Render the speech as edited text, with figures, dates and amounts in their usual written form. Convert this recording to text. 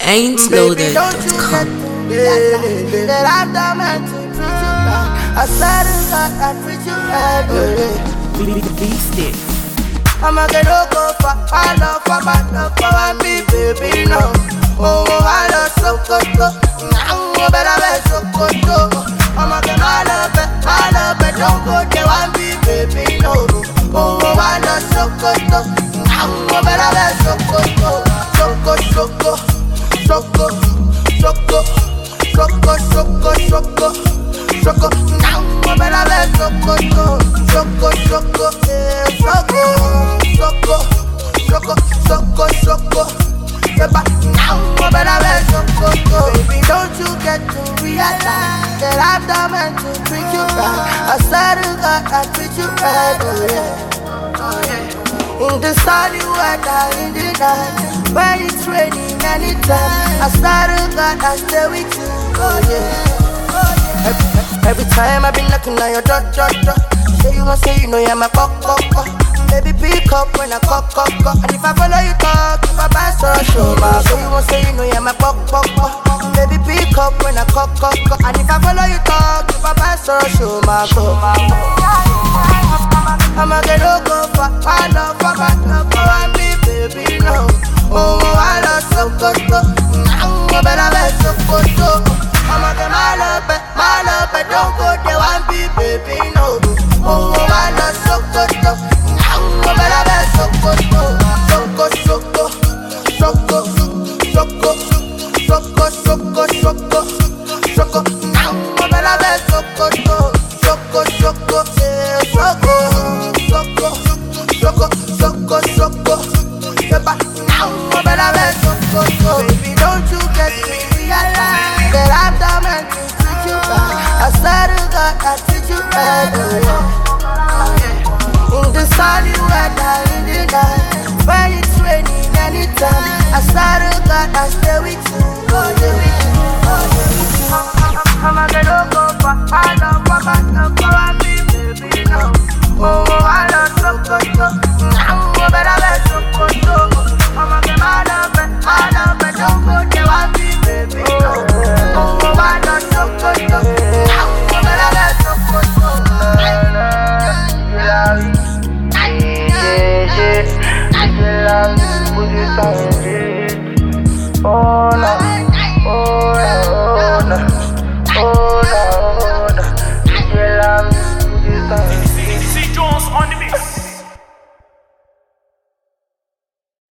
ain'tloaded.com. That I'm the man to treat you right. I swear to God, I treat you right. I'ma get no go for my love, for my love, for me, baby, no. Oh, I love so good, now better be so good. I'ma get my love, don't go there, one be, baby, no. Oh, I love so good, now better be so good. Choco, now better be so good. Choco, baby, don't you get to realize that I'm the man to treat you right. I swear to God, I treat you right, oh yeah. In the sunny weather, in the night, when it's raining anytime, I swear to God, I stay with you, oh yeah. Every time I've been knocking on your door. Say you want, say you know you're my cock. Baby, pick up when I cock. And if I follow you talk, if I buy so show my. Say you want, say you know you're my cock. Baby, pick up when I cock. And if I follow you talk, if I buy so show my. I'ma get no go for my love, for me, baby, no. Oh, I love so good, now better be so good. I'ma get my love, don't go there, one be, baby, no. Oh, I love so good, now better be so good. Choco, now better be so good. Choco, baby, don't you get to realize that I'm the man to treat you right. I swear to God, I treat you right, oh yeah. In the sunny weather, in the night, when it's raining anytime, I swear